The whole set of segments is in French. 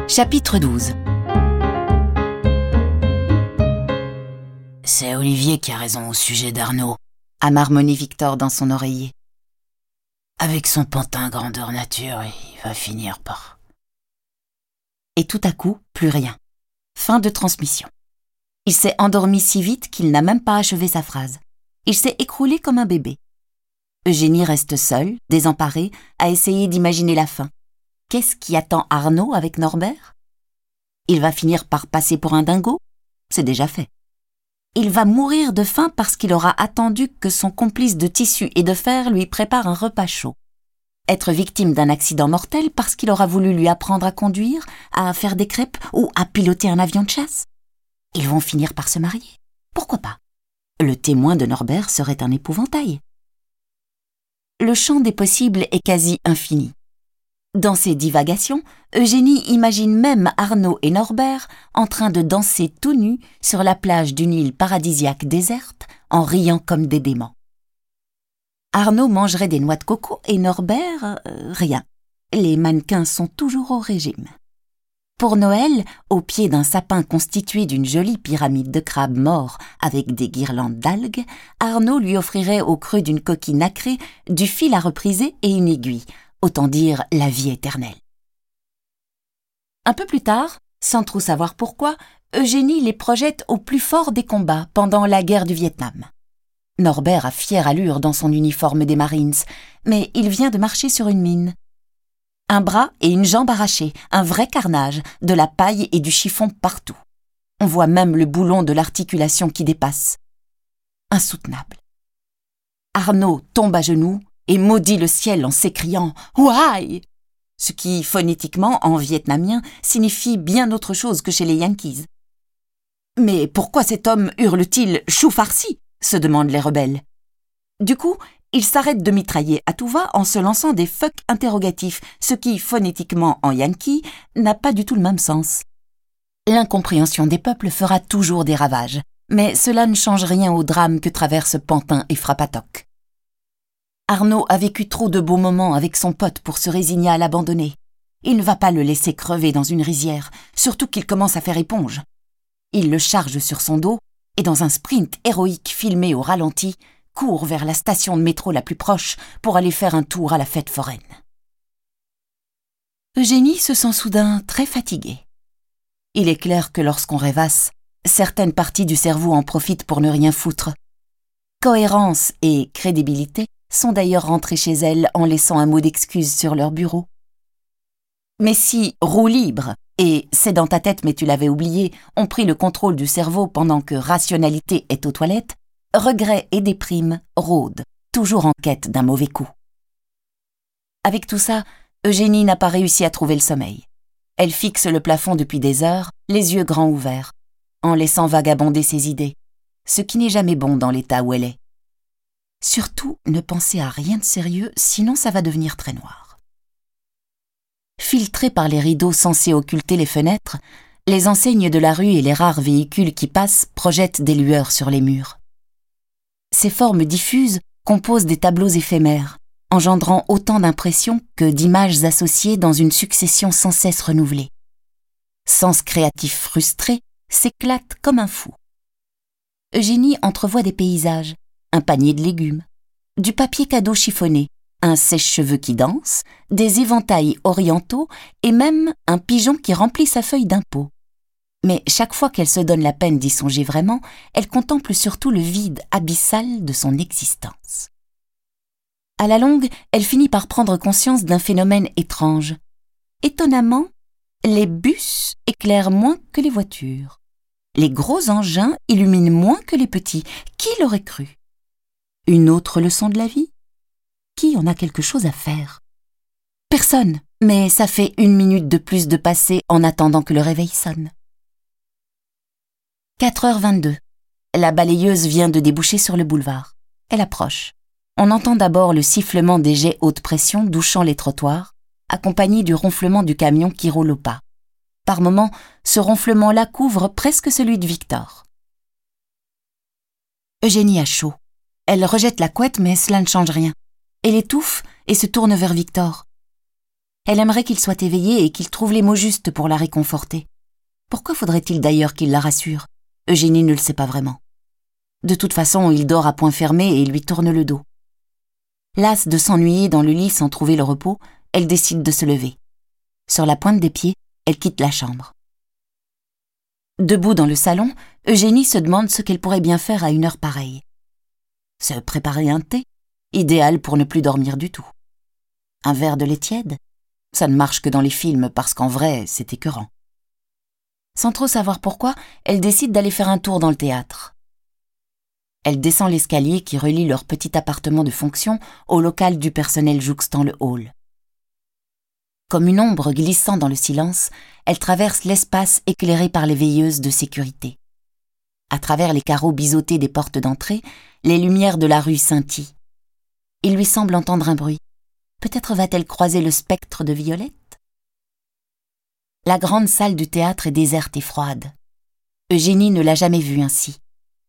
Chapitre 12. C'est Olivier qui a raison au sujet d'Arnaud, a marmonné Victor dans son oreiller. Avec son pantin grandeur nature, il va finir par... Et tout à coup, plus rien. Fin de transmission. Il s'est endormi si vite qu'il n'a même pas achevé sa phrase. Il s'est écroulé comme un bébé. Eugénie reste seule, désemparée, à essayer d'imaginer la fin. Qu'est-ce qui attend Arnaud avec Norbert? Il va finir par passer pour un dingo? C'est déjà fait. Il va mourir de faim parce qu'il aura attendu que son complice de tissu et de fer lui prépare un repas chaud. Être victime d'un accident mortel parce qu'il aura voulu lui apprendre à conduire, à faire des crêpes ou à piloter un avion de chasse. Ils vont finir par se marier. Pourquoi pas? Le témoin de Norbert serait un épouvantail. Le champ des possibles est quasi infini. Dans ses divagations, Eugénie imagine même Arnaud et Norbert en train de danser tout nus sur la plage d'une île paradisiaque déserte en riant comme des déments. Arnaud mangerait des noix de coco et Norbert, rien. Les mannequins sont toujours au régime. Pour Noël, au pied d'un sapin constitué d'une jolie pyramide de crabes morts avec des guirlandes d'algues, Arnaud lui offrirait au creux d'une coquille nacrée du fil à repriser et une aiguille, autant dire la vie éternelle. Un peu plus tard, sans trop savoir pourquoi, Eugénie les projette au plus fort des combats pendant la guerre du Vietnam. Norbert a fière allure dans son uniforme des Marines, mais il vient de marcher sur une mine. Un bras et une jambe arrachés, un vrai carnage, de la paille et du chiffon partout. On voit même le boulon de l'articulation qui dépasse. Insoutenable. Arnaud tombe à genoux et maudit le ciel en s'écriant « Ouaille !», ce qui, phonétiquement, en vietnamien, signifie bien autre chose que chez les Yankees. « Mais pourquoi cet homme hurle-t-il « chou farci » se demandent les rebelles. Du coup, il s'arrête de mitrailler à tout va en se lançant des fuck interrogatifs, ce qui, phonétiquement en yankee, n'a pas du tout le même sens. L'incompréhension des peuples fera toujours des ravages, mais cela ne change rien au drame que traversent Pantin et Frappatoc. Arnaud a vécu trop de beaux moments avec son pote pour se résigner à l'abandonner. Il ne va pas le laisser crever dans une rizière, surtout qu'il commence à faire éponge. Il le charge sur son dos et dans un sprint héroïque filmé au ralenti, court vers la station de métro la plus proche pour aller faire un tour à la fête foraine. Eugénie se sent soudain très fatiguée. Il est clair que lorsqu'on rêvasse, certaines parties du cerveau en profitent pour ne rien foutre. Cohérence et crédibilité sont d'ailleurs rentrées chez elle en laissant un mot d'excuse sur leur bureau. Mais si roue libre et c'est dans ta tête mais tu l'avais oublié ont pris le contrôle du cerveau pendant que rationalité est aux toilettes, regret et déprime rôdent, toujours en quête d'un mauvais coup. Avec tout ça, Eugénie n'a pas réussi à trouver le sommeil. Elle fixe le plafond depuis des heures, les yeux grands ouverts, en laissant vagabonder ses idées, ce qui n'est jamais bon dans l'état où elle est. Surtout, ne pensez à rien de sérieux, sinon ça va devenir très noir. Filtrés par les rideaux censés occulter les fenêtres, les enseignes de la rue et les rares véhicules qui passent projettent des lueurs sur les murs. Ces formes diffuses composent des tableaux éphémères, engendrant autant d'impressions que d'images associées dans une succession sans cesse renouvelée. Sens créatif frustré s'éclate comme un fou. Eugénie entrevoit des paysages, un panier de légumes, du papier cadeau chiffonné, un sèche-cheveux qui danse, des éventails orientaux et même un pigeon qui remplit sa feuille d'impôt. Mais chaque fois qu'elle se donne la peine d'y songer vraiment, elle contemple surtout le vide abyssal de son existence. À la longue, elle finit par prendre conscience d'un phénomène étrange. Étonnamment, les bus éclairent moins que les voitures. Les gros engins illuminent moins que les petits. Qui l'aurait cru? Une autre leçon de la vie? Qui en a quelque chose à faire? Personne, mais ça fait 1 minute de plus de passer en attendant que le réveil sonne. 4h22. La balayeuse vient de déboucher sur le boulevard. Elle approche. On entend d'abord le sifflement des jets haute pression douchant les trottoirs, accompagné du ronflement du camion qui roule au pas. Par moments, ce ronflement-là couvre presque celui de Victor. Eugénie a chaud. Elle rejette la couette, mais cela ne change rien. Elle étouffe et se tourne vers Victor. Elle aimerait qu'il soit éveillé et qu'il trouve les mots justes pour la réconforter. Pourquoi faudrait-il d'ailleurs qu'il la rassure? Eugénie ne le sait pas vraiment. De toute façon, il dort à poing fermé et lui tourne le dos. Lasse de s'ennuyer dans le lit sans trouver le repos, elle décide de se lever. Sur la pointe des pieds, elle quitte la chambre. Debout dans le salon, Eugénie se demande ce qu'elle pourrait bien faire à une heure pareille. Se préparer un thé, idéal pour ne plus dormir du tout. Un verre de lait tiède, ça ne marche que dans les films parce qu'en vrai, c'est écœurant. Sans trop savoir pourquoi, elle décide d'aller faire un tour dans le théâtre. Elle descend l'escalier qui relie leur petit appartement de fonction au local du personnel jouxtant le hall. Comme une ombre glissant dans le silence, elle traverse l'espace éclairé par les veilleuses de sécurité. À travers les carreaux biseautés des portes d'entrée, les lumières de la rue scintillent. Il lui semble entendre un bruit. Peut-être va-t-elle croiser le spectre de Violette? La grande salle du théâtre est déserte et froide. Eugénie ne l'a jamais vue ainsi.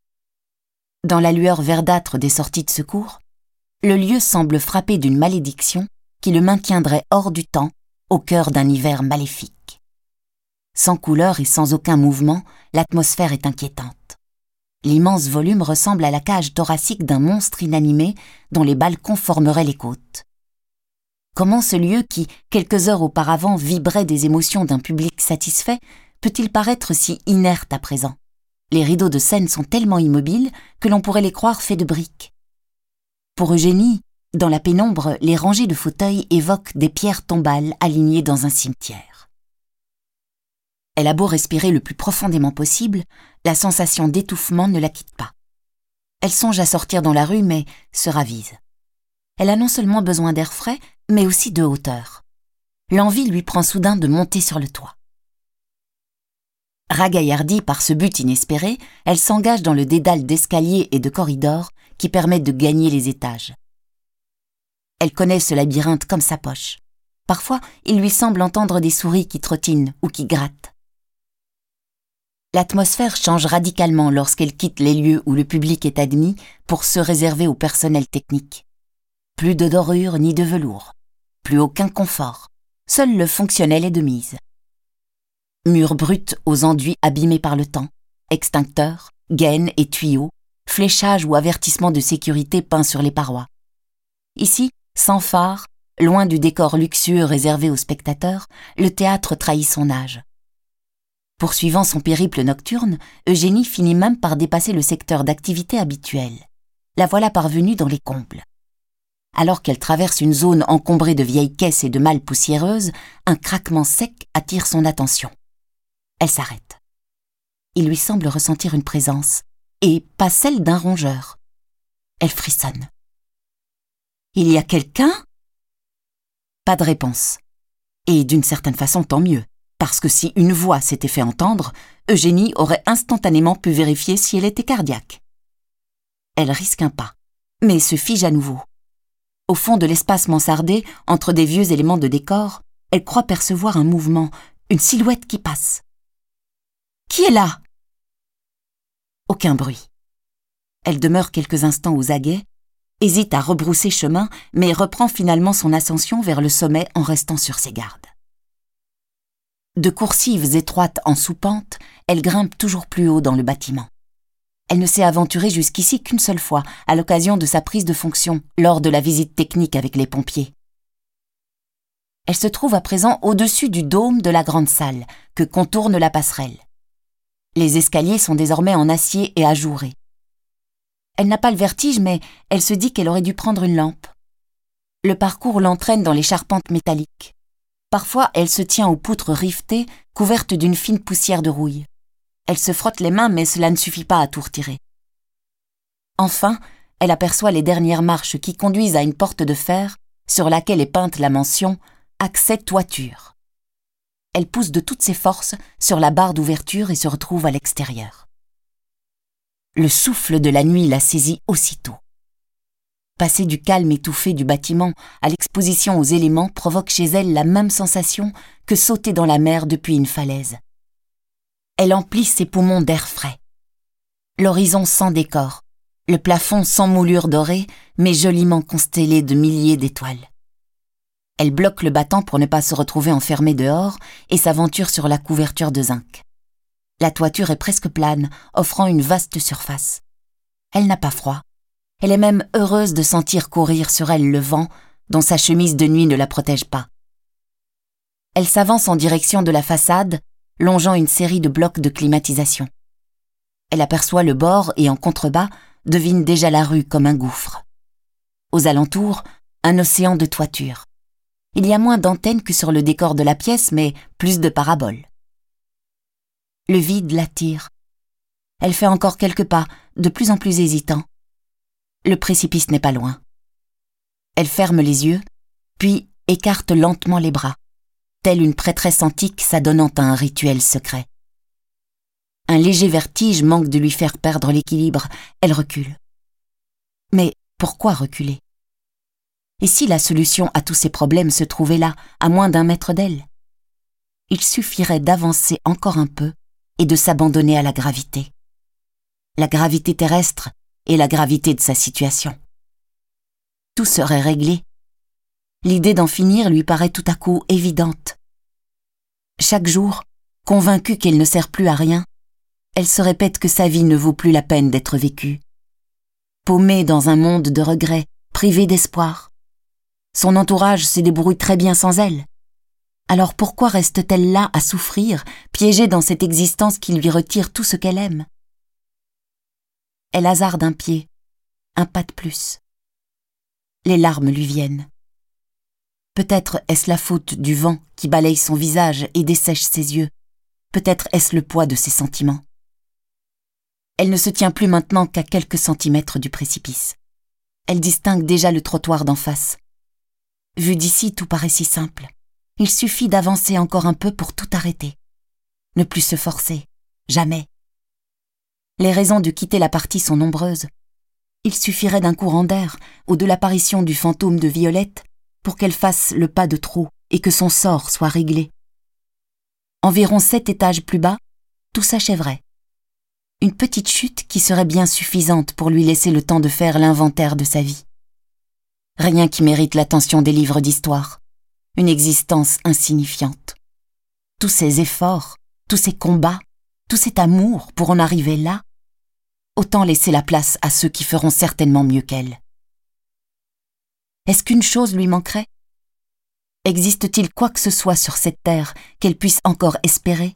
Dans la lueur verdâtre des sorties de secours, le lieu semble frappé d'une malédiction qui le maintiendrait hors du temps, au cœur d'un hiver maléfique. Sans couleur et sans aucun mouvement, l'atmosphère est inquiétante. L'immense volume ressemble à la cage thoracique d'un monstre inanimé dont les balcons formeraient les côtes. Comment ce lieu qui, quelques heures auparavant, vibrait des émotions d'un public satisfait, peut-il paraître si inerte à présent? Les rideaux de scène sont tellement immobiles que l'on pourrait les croire faits de briques. Pour Eugénie, dans la pénombre, les rangées de fauteuils évoquent des pierres tombales alignées dans un cimetière. Elle a beau respirer le plus profondément possible, la sensation d'étouffement ne la quitte pas. Elle songe à sortir dans la rue, mais se ravise. Elle a non seulement besoin d'air frais, mais aussi de hauteur. L'envie lui prend soudain de monter sur le toit. Ragaillardie par ce but inespéré, elle s'engage dans le dédale d'escaliers et de corridors qui permettent de gagner les étages. Elle connaît ce labyrinthe comme sa poche. Parfois, il lui semble entendre des souris qui trottinent ou qui grattent. L'atmosphère change radicalement lorsqu'elle quitte les lieux où le public est admis pour se réserver au personnel technique. Plus de dorure ni de velours, plus aucun confort, seul le fonctionnel est de mise. Murs bruts aux enduits abîmés par le temps, extincteurs, gaines et tuyaux, fléchages ou avertissements de sécurité peints sur les parois. Ici, sans phare, loin du décor luxueux réservé aux spectateurs, le théâtre trahit son âge. Poursuivant son périple nocturne, Eugénie finit même par dépasser le secteur d'activité habituel. La voilà parvenue dans les combles. Alors qu'elle traverse une zone encombrée de vieilles caisses et de malles poussiéreuses, un craquement sec attire son attention. Elle s'arrête. Il lui semble ressentir une présence, et pas celle d'un rongeur. Elle frissonne. Il y a quelqu'un? Pas de réponse. Et d'une certaine façon, tant mieux, parce que si une voix s'était fait entendre, Eugénie aurait instantanément pu vérifier si elle était cardiaque. Elle risque un pas, mais se fige à nouveau. Au fond de l'espace mansardé, entre des vieux éléments de décor, elle croit percevoir un mouvement, une silhouette qui passe. Qui est là? Aucun bruit. Elle demeure quelques instants aux aguets, hésite à rebrousser chemin, mais reprend finalement son ascension vers le sommet en restant sur ses gardes. De coursives étroites en sous-pente, elle grimpe toujours plus haut dans le bâtiment. Elle ne s'est aventurée jusqu'ici qu'une seule fois, à l'occasion de sa prise de fonction, lors de la visite technique avec les pompiers. Elle se trouve à présent au-dessus du dôme de la grande salle, que contourne la passerelle. Les escaliers sont désormais en acier et ajourés. Elle n'a pas le vertige, mais elle se dit qu'elle aurait dû prendre une lampe. Le parcours l'entraîne dans les charpentes métalliques. Parfois, elle se tient aux poutres rivetées, couvertes d'une fine poussière de rouille. Elle se frotte les mains, mais cela ne suffit pas à tout retirer. Enfin, elle aperçoit les dernières marches qui conduisent à une porte de fer sur laquelle est peinte la mention « Accès toiture ». Elle pousse de toutes ses forces sur la barre d'ouverture et se retrouve à l'extérieur. Le souffle de la nuit la saisit aussitôt. Passer du calme étouffé du bâtiment à l'exposition aux éléments provoque chez elle la même sensation que sauter dans la mer depuis une falaise. Elle emplit ses poumons d'air frais. L'horizon sans décor, le plafond sans moulure dorée, mais joliment constellé de milliers d'étoiles. Elle bloque le battant pour ne pas se retrouver enfermée dehors et s'aventure sur la couverture de zinc. La toiture est presque plane, offrant une vaste surface. Elle n'a pas froid. Elle est même heureuse de sentir courir sur elle le vent, dont sa chemise de nuit ne la protège pas. Elle s'avance en direction de la façade, longeant une série de blocs de climatisation. Elle aperçoit le bord et en contrebas, devine déjà la rue comme un gouffre. Aux alentours, un océan de toitures. Il y a moins d'antennes que sur le décor de la pièce, mais plus de paraboles. Le vide l'attire. Elle fait encore quelques pas, de plus en plus hésitants. Le précipice n'est pas loin. Elle ferme les yeux, puis écarte lentement les bras, telle une prêtresse antique s'adonnant à un rituel secret. Un léger vertige manque de lui faire perdre l'équilibre. Elle recule. Mais pourquoi reculer? Et si la solution à tous ces problèmes se trouvait là, à moins d'1 mètre d'elle? Il suffirait d'avancer encore un peu et de s'abandonner à la gravité. La gravité terrestre et la gravité de sa situation. Tout serait réglé. L'idée d'en finir lui paraît tout à coup évidente. Chaque jour, convaincue qu'elle ne sert plus à rien, elle se répète que sa vie ne vaut plus la peine d'être vécue. Paumée dans un monde de regrets, privée d'espoir. Son entourage se débrouille très bien sans elle. Alors pourquoi reste-t-elle là à souffrir, piégée dans cette existence qui lui retire tout ce qu'elle aime? Elle hasarde un pied, un pas de plus. Les larmes lui viennent. Peut-être est-ce la faute du vent qui balaye son visage et dessèche ses yeux. Peut-être est-ce le poids de ses sentiments. Elle ne se tient plus maintenant qu'à quelques centimètres du précipice. Elle distingue déjà le trottoir d'en face. Vu d'ici, tout paraît si simple. Il suffit d'avancer encore un peu pour tout arrêter. Ne plus se forcer. Jamais. Les raisons de quitter la partie sont nombreuses. Il suffirait d'un courant d'air ou de l'apparition du fantôme de Violette pour qu'elle fasse le pas de trop et que son sort soit réglé. Environ 7 étages plus bas, tout s'achèverait. Une petite chute qui serait bien suffisante pour lui laisser le temps de faire l'inventaire de sa vie. Rien qui mérite l'attention des livres d'histoire. Une existence insignifiante. Tous ces efforts, tous ces combats, tout cet amour pour en arriver là, autant laisser la place à ceux qui feront certainement mieux qu'elle. Est-ce qu'une chose lui manquerait? Existe-t-il quoi que ce soit sur cette terre qu'elle puisse encore espérer?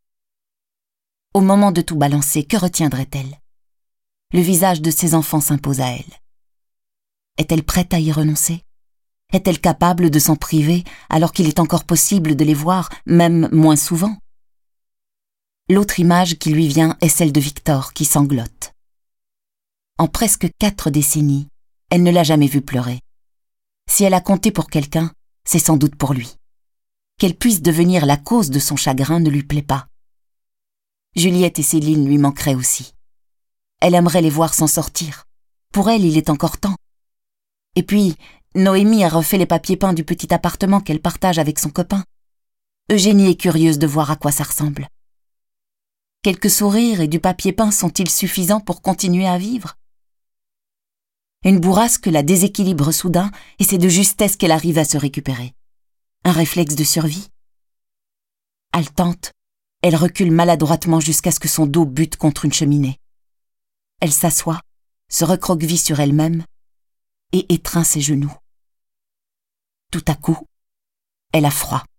Au moment de tout balancer, que retiendrait-elle? Le visage de ses enfants s'impose à elle. Est-elle prête à y renoncer? Est-elle capable de s'en priver alors qu'il est encore possible de les voir, même moins souvent? L'autre image qui lui vient est celle de Victor qui sanglote. En presque 4 décennies, elle ne l'a jamais vu pleurer. Si elle a compté pour quelqu'un, c'est sans doute pour lui. Qu'elle puisse devenir la cause de son chagrin ne lui plaît pas. Juliette et Céline lui manqueraient aussi. Elle aimerait les voir s'en sortir. Pour elle, il est encore temps. Et puis, Noémie a refait les papiers peints du petit appartement qu'elle partage avec son copain. Eugénie est curieuse de voir à quoi ça ressemble. Quelques sourires et du papier peint sont-ils suffisants pour continuer à vivre? Une bourrasque la déséquilibre soudain et c'est de justesse qu'elle arrive à se récupérer. Un réflexe de survie. Haletante, elle recule maladroitement jusqu'à ce que son dos bute contre une cheminée. Elle s'assoit, se recroqueville sur elle-même et étreint ses genoux. Tout à coup, elle a froid.